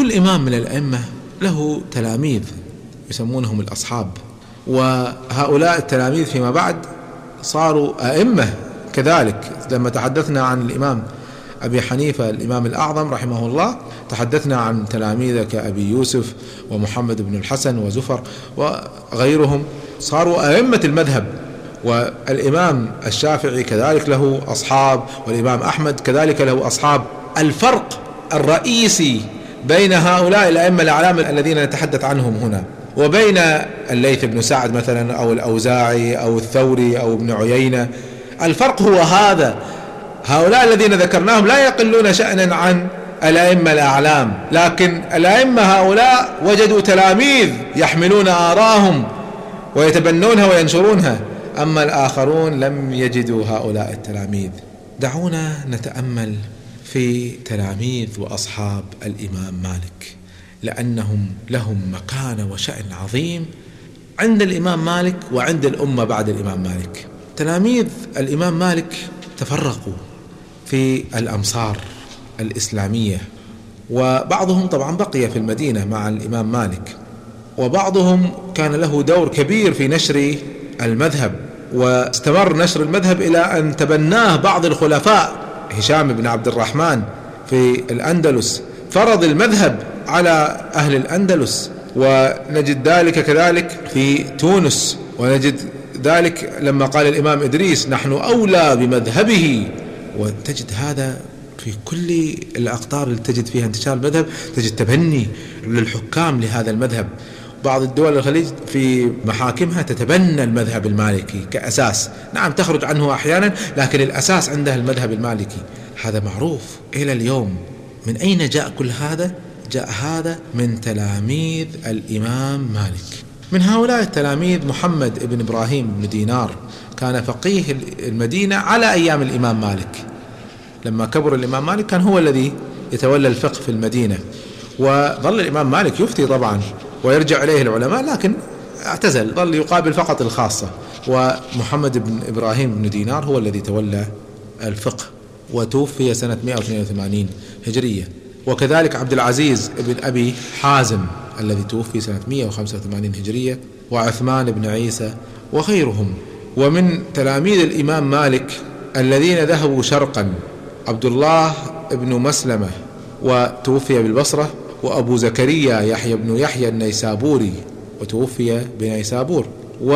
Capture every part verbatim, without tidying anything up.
كل إمام من الأئمة له تلاميذ يسمونهم الأصحاب، وهؤلاء التلاميذ فيما بعد صاروا أئمة كذلك. لما تحدثنا عن الإمام أبي حنيفة الإمام الأعظم رحمه الله، تحدثنا عن تلاميذ كأبي يوسف ومحمد بن الحسن وزفر وغيرهم، صاروا أئمة المذهب. والإمام الشافعي كذلك له أصحاب، والإمام أحمد كذلك له أصحاب. الفرق الرئيسي بين هؤلاء الأئمة الأعلام الذين نتحدث عنهم هنا وبين الليث بن سعد مثلا أو الأوزاعي أو الثوري أو ابن عيينة، الفرق هو هذا: هؤلاء الذين ذكرناهم لا يقلون شأنا عن الأئمة الأعلام، لكن الأئمة هؤلاء وجدوا تلاميذ يحملون آراءهم ويتبنونها وينشرونها، أما الآخرون لم يجدوا هؤلاء التلاميذ. دعونا نتأمل في تلاميذ وأصحاب الإمام مالك، لأنهم لهم مكانة وشأن عظيم عند الإمام مالك وعند الأمة بعد الإمام مالك. تلاميذ الإمام مالك تفرقوا في الأمصار الإسلامية، وبعضهم طبعا بقي في المدينة مع الإمام مالك، وبعضهم كان له دور كبير في نشر المذهب، واستمر نشر المذهب إلى أن تبناه بعض الخلفاء. هشام بن عبد الرحمن في الأندلس فرض المذهب على أهل الأندلس، ونجد ذلك كذلك في تونس، ونجد ذلك لما قال الإمام إدريس: نحن أولى بمذهبه. وتجد هذا في كل الأقطار اللي تجد فيها انتشار المذهب، تجد تبني للحكام لهذا المذهب. بعض الدول الخليج في محاكمها تتبنى المذهب المالكي كأساس، نعم تخرج عنه أحيانا، لكن الأساس عندها المذهب المالكي. هذا معروف إلى اليوم. من أين جاء كل هذا؟ جاء هذا من تلاميذ الإمام مالك. من هؤلاء التلاميذ محمد بن إبراهيم بن دينار، كان فقيه المدينة على أيام الإمام مالك. لما كبر الإمام مالك كان هو الذي يتولى الفقه في المدينة، وظل الإمام مالك يفتي طبعا ويرجع إليه العلماء، لكن اعتزل، ظل يقابل فقط الخاصة. ومحمد بن إبراهيم بن دينار هو الذي تولى الفقه، وتوفي سنة مئة واثنين وثمانين هجرية. وكذلك عبد العزيز بن أبي حازم الذي توفي سنة مئة وخمسة وثمانين هجرية، وعثمان بن عيسى وغيرهم. ومن تلاميذ الإمام مالك الذين ذهبوا شرقا عبد الله بن مسلمة وتوفي بالبصرة، وأبو زكريا يحيى بن يحيى النيسابوري وتوفي بنيسابور.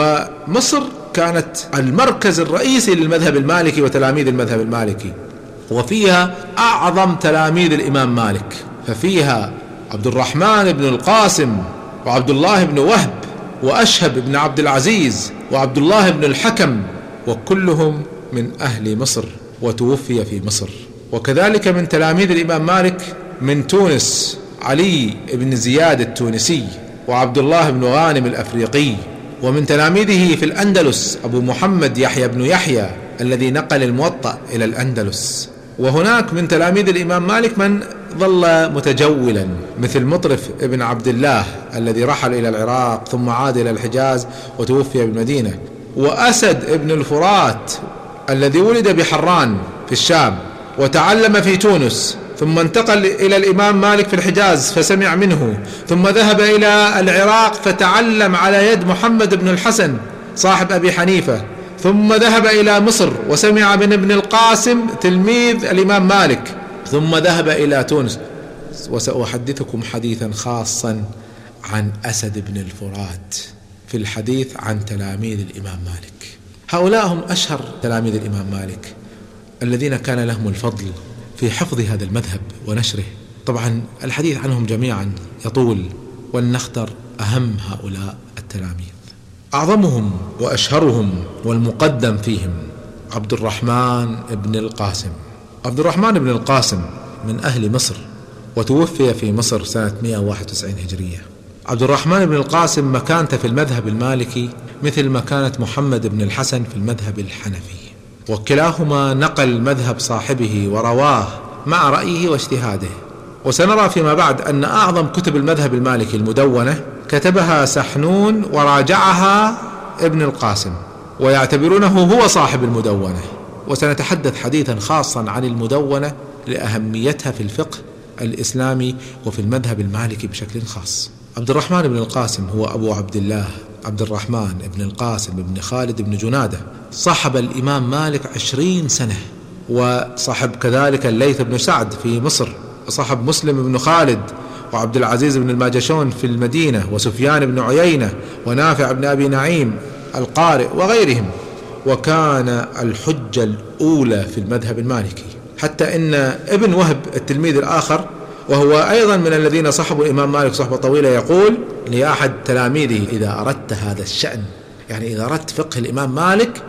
ومصر كانت المركز الرئيسي للمذهب المالكي وتلاميذ المذهب المالكي، وفيها أعظم تلاميذ الإمام مالك، ففيها عبد الرحمن بن القاسم وعبد الله بن وهب وأشهب بن عبد العزيز وعبد الله بن الحكم، وكلهم من أهل مصر وتوفي في مصر. وكذلك من تلاميذ الإمام مالك من تونس علي بن زياد التونسي وعبد الله بن غانم الأفريقي. ومن تلاميذه في الأندلس أبو محمد يحيى بن يحيى الذي نقل الموطأ إلى الأندلس. وهناك من تلاميذ الإمام مالك من ظل متجولا، مثل مطرف ابن عبد الله الذي رحل إلى العراق ثم عاد إلى الحجاز وتوفي بالمدينة، وأسد ابن الفرات الذي ولد بحران في الشام وتعلم في تونس، ثم انتقل إلى الإمام مالك في الحجاز فسمع منه، ثم ذهب إلى العراق فتعلم على يد محمد بن الحسن صاحب أبي حنيفة، ثم ذهب إلى مصر وسمع من ابن القاسم تلميذ الإمام مالك، ثم ذهب إلى تونس. وسأحدثكم حديثا خاصا عن أسد بن الفرات في الحديث عن تلاميذ الإمام مالك. هؤلاء هم أشهر تلاميذ الإمام مالك الذين كان لهم الفضل في حفظ هذا المذهب ونشره. طبعا الحديث عنهم جميعا يطول، ولنختر أهم هؤلاء التلاميذ. أعظمهم وأشهرهم والمقدم فيهم عبد الرحمن بن القاسم. عبد الرحمن بن القاسم من أهل مصر، وتوفي في مصر سنة مئة وواحد وتسعين هجرية. عبد الرحمن بن القاسم مكانته في المذهب المالكي مثل مكانة محمد بن الحسن في المذهب الحنفي، وكلاهما نقل مذهب صاحبه ورواه مع رأيه واجتهاده. وسنرى فيما بعد أن أعظم كتب المذهب المالكي المدونة كتبها سحنون وراجعها ابن القاسم، ويعتبرونه هو صاحب المدونة. وسنتحدث حديثا خاصا عن المدونة لأهميتها في الفقه الإسلامي وفي المذهب المالكي بشكل خاص. عبد الرحمن بن القاسم هو أبو عبد الله عبد الرحمن بن القاسم بن خالد بن جنادة، صحب الإمام مالك عشرين سنة، وصحب كذلك الليث بن سعد في مصر، وصحب مسلم بن خالد وعبد العزيز بن الماجشون في المدينة، وسفيان بن عيينة ونافع بن أبي نعيم القارئ وغيرهم، وكان الحجة الأولى في المذهب المالكي. حتى إن ابن وهب التلميذ الآخر وهو أيضا من الذين صحبوا الإمام مالك صحبة طويلة يقول لأحد تلاميذه: إذا أردت هذا الشأن، يعني إذا أردت فقه الإمام مالك،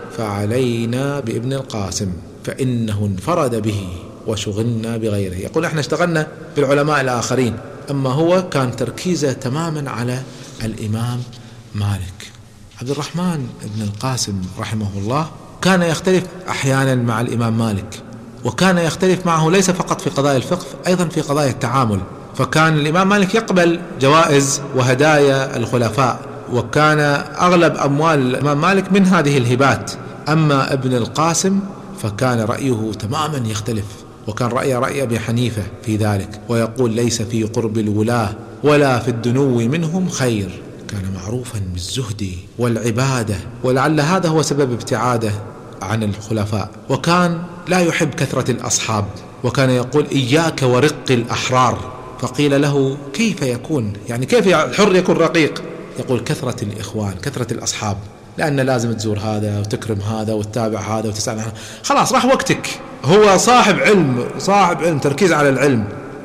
فعلينا بابن القاسم فإنه انفرد به وشغلنا بغيره. يقول احنا اشتغلنا بالعلماء الآخرين، أما هو كان تركيزه تماما على الإمام مالك. عبد الرحمن بن القاسم رحمه الله كان يختلف أحيانا مع الإمام مالك، وكان يختلف معه ليس فقط في قضايا الفقه، أيضا في قضايا التعامل. فكان الإمام مالك يقبل جوائز وهدايا الخلفاء، وكان أغلب أموال الإمام مالك من هذه الهبات. أما ابن القاسم فكان رأيه تماما يختلف، وكان رأي رأي أبي حنيفة في ذلك، ويقول: ليس في قرب الولاة ولا في الدنو منهم خير. كان معروفا بالزهد والعبادة، ولعل هذا هو سبب ابتعاده عن الخلفاء. وكان لا يحب كثرة الأصحاب، وكان يقول: إياك ورق الأحرار. فقيل له: كيف يكون يعني كيف الحر يكون رقيق؟ يقول: كثرة الإخوان، كثرة الأصحاب، لأن لازم تزور هذا وتكرم هذا وتتابع هذا وتسأل عنه، خلاص راح وقتك. هو صاحب علم، صاحب علم، تركيز على العلم.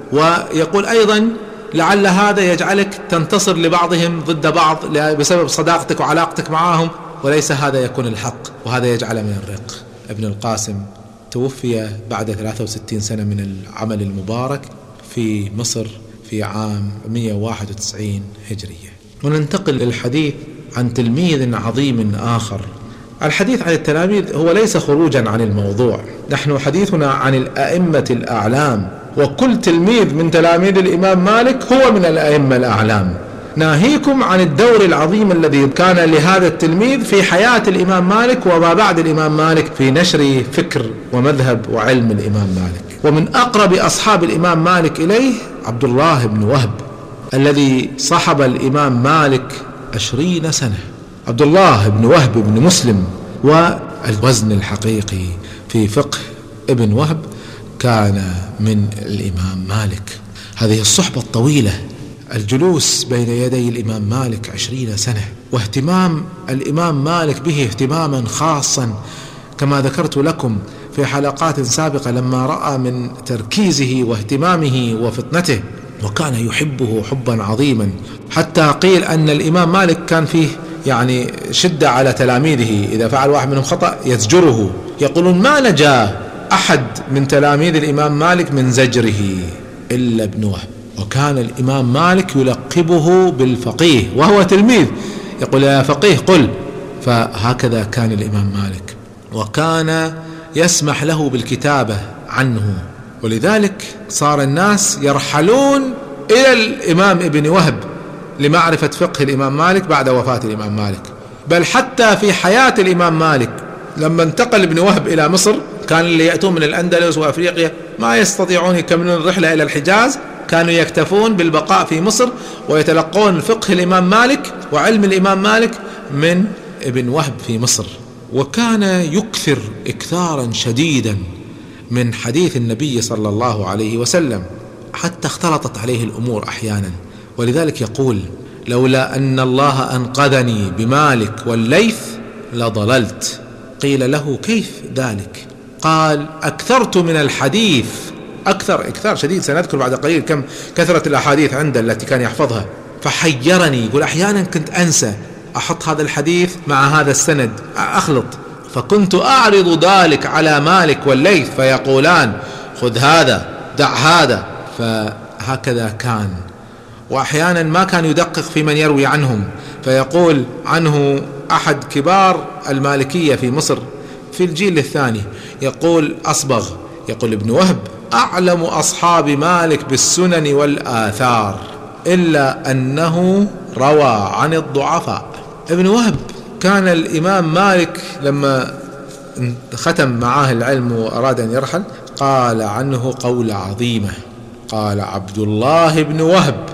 ويقول أيضا: لعل هذا يجعلك تنتصر لبعضهم ضد بعض بسبب صداقتك وعلاقتك معهم، وليس هذا يكون الحق، وهذا يجعل من الرق. ابن القاسم توفي بعد ثلاثة وستين سنة من العمل المبارك في مصر في عام مئة وواحد وتسعين هجرية. وننتقل للحديث عن تلميذ عظيم آخر. الحديث عن التلاميذ هو ليس خروجا عن الموضوع، نحن حديثنا عن الأئمة الأعلام، وكل تلميذ من تلاميذ الإمام مالك هو من الأئمة الأعلام. ناهيكم عن الدور العظيم الذي كان لهذا التلميذ في حياة الإمام مالك وما بعد الإمام مالك في نشر فكر ومذهب وعلم الإمام مالك. ومن أقرب أصحاب الإمام مالك إليه عبد الله بن وهب الذي صحب الإمام مالك عشرين سنة. عبد الله بن وهب بن مسلم، والوزن الحقيقي في فقه ابن وهب كان من الإمام مالك. هذه الصحبة الطويلة، الجلوس بين يدي الإمام مالك عشرين سنة، واهتمام الإمام مالك به اهتماما خاصا كما ذكرت لكم في حلقات سابقة، لما رأى من تركيزه واهتمامه وفطنته، وكان يحبه حبا عظيما، حتى قيل أن الإمام مالك كان فيه يعني شدة على تلاميذه، إذا فعل واحد منهم خطأ يزجره. يقولون: ما نجا أحد من تلاميذ الإمام مالك من زجره إلا ابن وهب. وكان الإمام مالك يلقبه بالفقيه وهو تلميذ، يقول: يا فقيه قل. فهكذا كان الإمام مالك، وكان يسمح له بالكتابة عنه، ولذلك صار الناس يرحلون إلى الإمام ابن وهب لمعرفة فقه الإمام مالك بعد وفاة الإمام مالك. بل حتى في حياة الإمام مالك لما انتقل ابن وهب إلى مصر، كان اللي يأتون من الأندلس وأفريقيا ما يستطيعون يكملون الرحلة إلى الحجاز، كانوا يكتفون بالبقاء في مصر ويتلقون فقه الإمام مالك وعلم الإمام مالك من ابن وهب في مصر. وكان يكثر إكثارا شديدا من حديث النبي صلى الله عليه وسلم، حتى اختلطت عليه الأمور أحيانا. ولذلك يقول: لولا أن الله أنقذني بمالك والليث لضللت. قيل له: كيف ذلك؟ قال: أكثرت من الحديث، أكثر إكثار شديد، سنذكر بعد قليل كم كثرة الأحاديث عنده التي كان يحفظها، فحيرني. يقول: أحيانا كنت أنسى أحط هذا الحديث مع هذا السند، أخلط، فكنت أعرض ذلك على مالك والليث فيقولان: خذ هذا دع هذا. فهكذا كان. وأحيانا ما كان يدقق في من يروي عنهم، فيقول عنه أحد كبار المالكية في مصر في الجيل الثاني، يقول أصبغ، يقول ابن وهب: أعلم أصحاب مالك بالسنن والآثار إلا أنه روى عن الضعفاء. ابن وهب كان الإمام مالك لما ختم معاه العلم وأراد أن يرحل قال عنه قول عظيمة، قال عبد الله بن وهب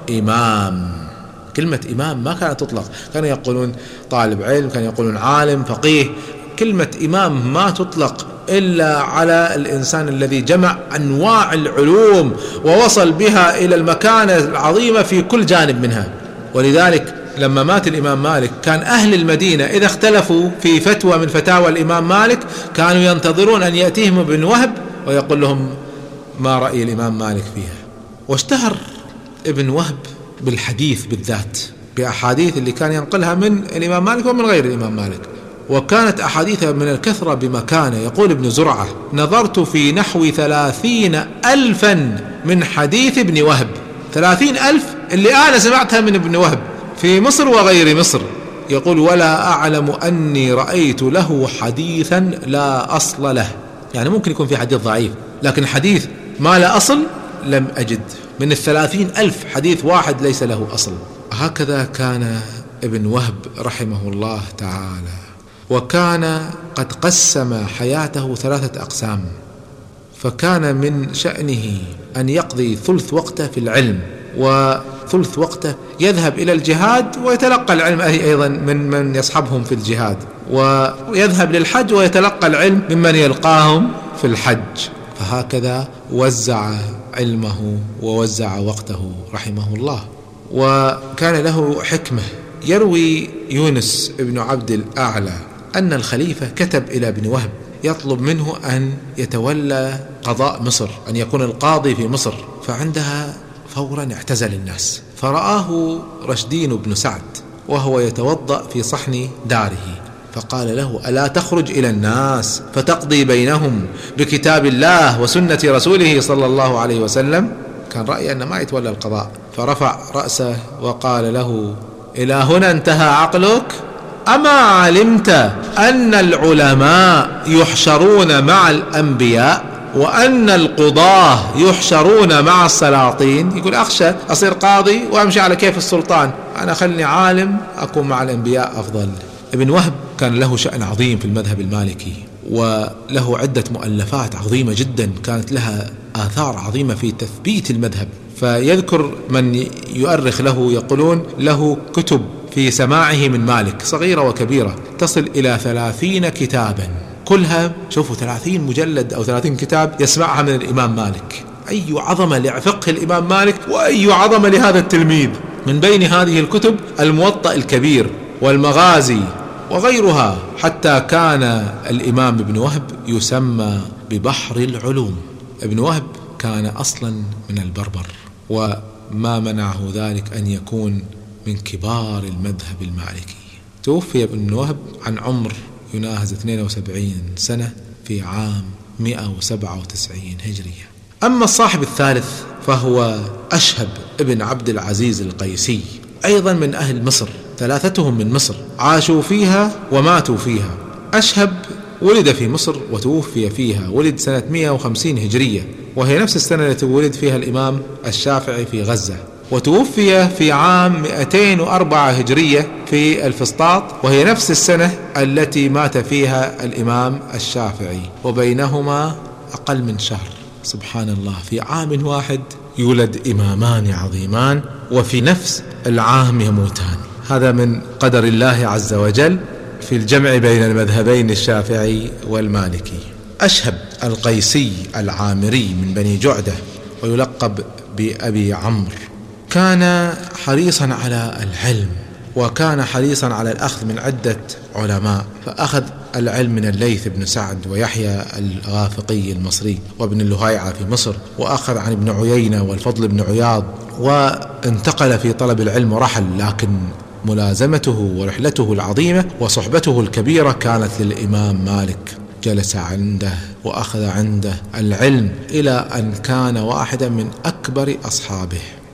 إمام. كلمة إمام ما كانت تطلق، كانوا يقولون طالب علم، كانوا يقولون عالم فقيه. كلمة إمام ما تطلق إلا على الإنسان الذي جمع أنواع العلوم ووصل بها إلى المكانة العظيمة في كل جانب منها. ولذلك لما مات الإمام مالك كان أهل المدينة إذا اختلفوا في فتوى من فتاوى الإمام مالك كانوا ينتظرون أن يأتيهم ابن وهب ويقول لهم ما رأي الإمام مالك فيها. واشتهر ابن وهب بالحديث بالذات، بأحاديث اللي كان ينقلها من الإمام مالك ومن غير الإمام مالك، وكانت أحاديثها من الكثرة بمكانه. يقول ابن زرعة: نظرت في نحو ثلاثين ألفا من حديث ابن وهب. ثلاثين ألف اللي أنا سمعتها من ابن وهب في مصر وغير مصر. يقول: ولا أعلم أني رأيت له حديثا لا أصل له. يعني ممكن يكون في حديث ضعيف، لكن حديث ما لا أصل لم أجد. من الثلاثين ألف حديث واحد ليس له أصل. هكذا كان ابن وهب رحمه الله تعالى، وكان قد قسم حياته ثلاثة أقسام. فكان من شأنه أن يقضي ثلث وقته في العلم، وثلث وقته يذهب إلى الجهاد ويتلقى العلم أيضا من من يصحبهم في الجهاد، ويذهب للحج ويتلقى العلم ممن يلقاهم في الحج. فهكذا وزع علمه ووزع وقته رحمه الله. وكان له حكمة. يروي يونس بن عبد الأعلى أن الخليفة كتب إلى ابن وهب يطلب منه أن يتولى قضاء مصر، أن يكون القاضي في مصر. فعندها فورا اعتزل الناس، فرآه رشدين بن سعد وهو يتوضأ في صحن داره، فقال له: ألا تخرج إلى الناس فتقضي بينهم بكتاب الله وسنة رسوله صلى الله عليه وسلم؟ كان رأي أن ما يتولى القضاء، فرفع رأسه وقال له: إلى هنا انتهى عقلك؟ أما علمت أن العلماء يحشرون مع الأنبياء وأن القضاة يحشرون مع السلاطين؟ يقول: أخشى أصير قاضي وأمشي على كيف السلطان، أنا خلني عالم أكون مع الأنبياء أفضل. ابن وهب كان له شأن عظيم في المذهب المالكي، وله عدة مؤلفات عظيمة جدا كانت لها آثار عظيمة في تثبيت المذهب. فيذكر من يؤرخ له يقولون له كتب في سماعه من مالك صغيرة وكبيرة تصل إلى ثلاثين كتابا، كلها شوفوا ثلاثين مجلد أو ثلاثين كتاب يسمعها من الإمام مالك. أي عظمة لفقه الإمام مالك، وأي عظمة لهذا التلميذ. من بين هذه الكتب الموطأ الكبير والمغازي وغيرها، حتى كان الإمام ابن وهب يسمى ببحر العلوم. ابن وهب كان أصلا من البربر، وما منعه ذلك أن يكون من كبار المذهب المالكي. توفي ابن وهب عن عمر يناهز اثنين وسبعين سنة في عام مئة وسبعة وتسعين هجرية. أما الصاحب الثالث فهو أشهب ابن عبد العزيز القيسي، أيضا من أهل مصر، ثلاثتهم من مصر، عاشوا فيها وماتوا فيها. أشهب ولد في مصر وتوفي فيها، ولد سنة مئة وخمسين هجرية، وهي نفس السنة التي ولد فيها الإمام الشافعي في غزة، وتوفي في عام مئتين وأربعة هجرية في الفسطاط، وهي نفس السنة التي مات فيها الإمام الشافعي، وبينهما أقل من شهر. سبحان الله، في عام واحد يولد إمامان عظيمان وفي نفس العام يموتان. هذا من قدر الله عز وجل في الجمع بين المذهبين الشافعي والمالكي. أشهب القيسي العامري من بني جعدة، ويلقب بأبي عمرو، كان حريصا على العلم، وكان حريصا على الأخذ من عدة علماء، فأخذ العلم من الليث بن سعد ويحيى الغافقي المصري وابن اللهيعة في مصر، وأخذ عن ابن عيينة والفضل بن عياض، وانتقل في طلب العلم ورحل، لكن ملازمته ورحلته العظيمة وصحبته الكبيرة كانت للإمام مالك. جلس عنده وأخذ عنده العلم إلى أن كان واحدا من أكبر أصحابه،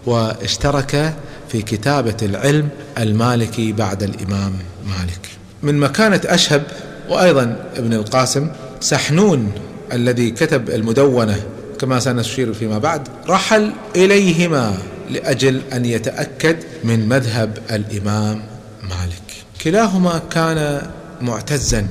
واشترك في كتابة العلم المالكي بعد الإمام مالك. من مكانة أشهب وأيضا ابن القاسم، سحنون الذي كتب المدونة كما سنشير فيما بعد، رحل إليهما لأجل أن يتأكد من مذهب الإمام مالك. كلاهما كان معتزا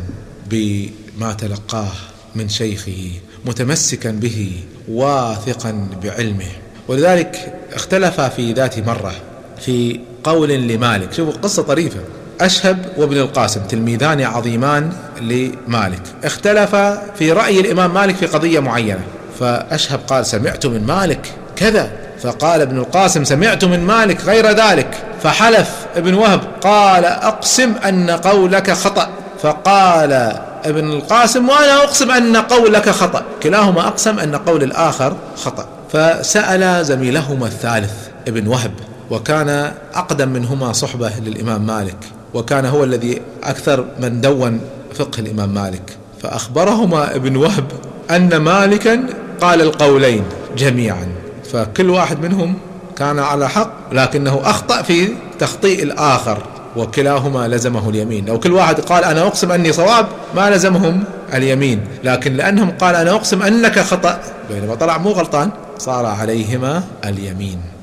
بما تلقاه من شيخه، متمسكا به، واثقا بعلمه. ولذلك اختلفا في ذات مرة في قول لمالك. شوفوا قصة طريفة. أشهب وابن القاسم تلميذان عظيمان لمالك، اختلفا في رأي الإمام مالك في قضية معينة. فأشهب قال سمعت من مالك كذا، فقال ابن القاسم سمعت من مالك غير ذلك، فحلف ابن وهب قال أقسم أن قولك خطأ، فقال ابن القاسم وأنا أقسم أن قولك خطأ، كلاهما أقسم أن قول الآخر خطأ. فسأل زميلهما الثالث ابن وهب، وكان أقدم منهما صحبة للإمام مالك، وكان هو الذي أكثر من دون فقه الإمام مالك، فأخبرهما ابن وهب أن مالكا قال القولين جميعا، فكل واحد منهم كان على حق لكنه أخطأ في تخطيء الآخر، وكلاهما لزمه اليمين. لو كل واحد قال أنا أقسم أني صواب ما لزمهم اليمين، لكن لأنهم قال أنا أقسم أنك خطأ بينما طلع مو غلطان صار عليهما اليمين.